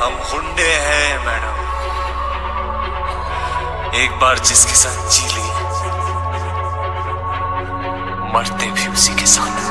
हम गुंडे हैं मैडम, एक बार जिसके साथ जी ली मरते भी उसी के साथ।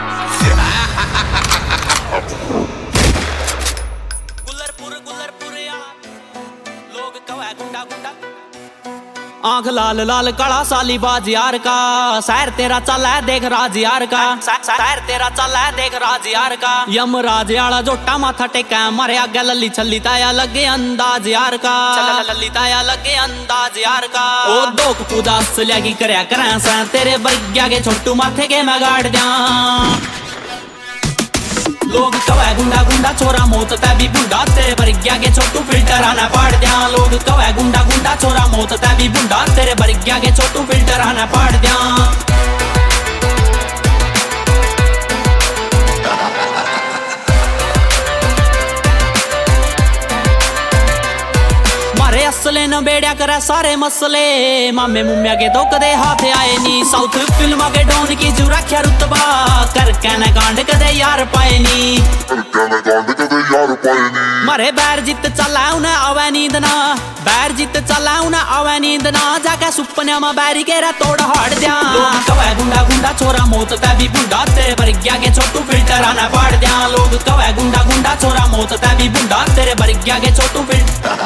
आंख लाल लाल काला साली बाज यार का, सैर तेरा चल है देख राज यार का, सैर तेरा चल है देख राज यार का। यम राज आला जोटा माथा टेका मारे आगे लली छली ताया लगे अंदाज यार का, लली ताया लगे अंदाज यार का। ओ दोक पूजा असलिया की करया करें सा तेरे बरग्या के छोटू माथे के मैं गाड़ दिया। लोग कवे गुंडा गुंडा छोरा मौत तभी बुंडा तेरे बरग्या के छोटू फिल्टर आना पाड़ दिया। लोग कवे गुंडा गुंडा छोरा मौत तभी बुंडा तेरे बरग्या के छोटू फिल्टर आना पाड़ दिया। मारे असले न बेड़िया करे सारे मसले, मामे मुम्या के तो कदे हाथ आए नी। साउथ फिल्म के डॉन की जो रख्या रुतबा कर कहने कांड कदे यार पाए नी। मारे बैर जित चला उन्हें आवे नींद ना, बैर जित चला उन्हें आवे नींद ना। जाके सुपने में बैरी के रे तोड़ हाड़ दिया। लोग कवे गुंडा गुंडा छोरा मौत तभी बुंडा तेरे बरग्या के छोटू फिल्टर आना पाड़ दिया। लोग कवे गुंडा गुंडा छोरा मौत तभी बुंडा तेरे बरग्या के छोटू फिल्टर।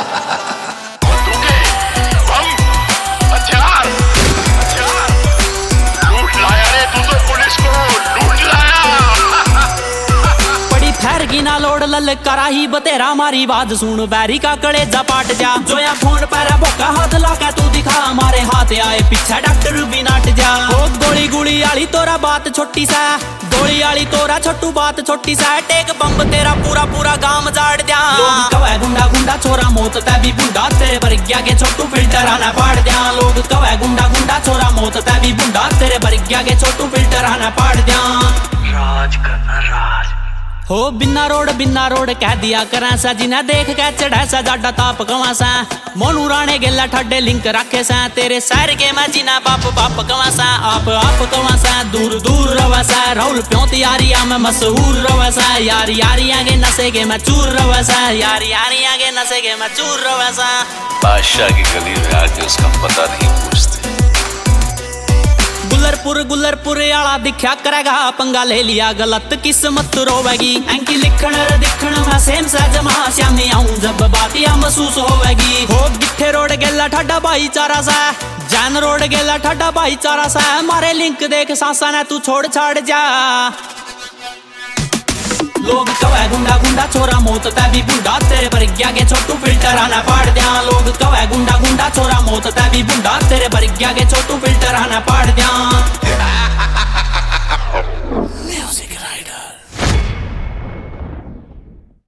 ना लोड ललकारा ही बतेरा मारी बात सुन बैरी का कलेजा पाट जा। जो या फोन पर भोका हाथ लाके तू दिखा मारे हाथ आए पीछे डॉक्टर भी नाट जा। ओ गोली गोली आली तोरा बात छोटी सा, गोली आली तोरा छोटू बात छोटी सा। टेक बम्ब तेरा पूरा पूरा गांव जाड़ दिया। लोग कवे गुंडा गुंडा छोरा मौत तभी बुंडा तेरे बरग्या के छोटू फिल्टर आना पाड़ दिया। लोग कवे गुंडा गुंडा छोरा मौत तभी बुंडा तेरे बरग्या के छोटू फिल्टर आना पाड़ दिया। राज करना राज हो बिना रोड कह दिया करें सा। जिन्हें देख के चढ़ा सा जाडा ताप कवा सा। मोनू राणे गेला ठाडे लिंक रखे सा। तेरे सैर के मैं जिना बाप बाप कवा सा। आप कवा सा दूर दूर रवा सा। राहुल प्योंत यारिया में मशहूर रवा सा। यार यारिया के नशे के मैं चूर रवा सा। यार यारिया के नशे के मैं चूर रवा सा। बादशाह की गली में आके उसका पता नहीं पूछते। गुलरपुर आला दिखा करेगा पंगा ले लिया गलत किस्मत रोवेगी। एंकी लिखण में सेम सा जमा श्यामी आऊं जब बात या महसूस होवेगी। हो गिट्ठे रोड गेला ठाडा भाईचारा सा। जैन रोड गेला ठाडा भाईचारा सा। मारे लिंक देख सांसा ने तू छोड़ छाड़ जा। लोग कवे गुंडा गुंडा छोरा मौत तभी बुंडा तेरे बरग्या के छोटू फिल्टर आना पाड़ दिया। लोग कवे गुंडा गुंडा छोरा मौत तभी बुंडा तेरे बरग्या के छोटू फिल्टर आना पाड़ दिया।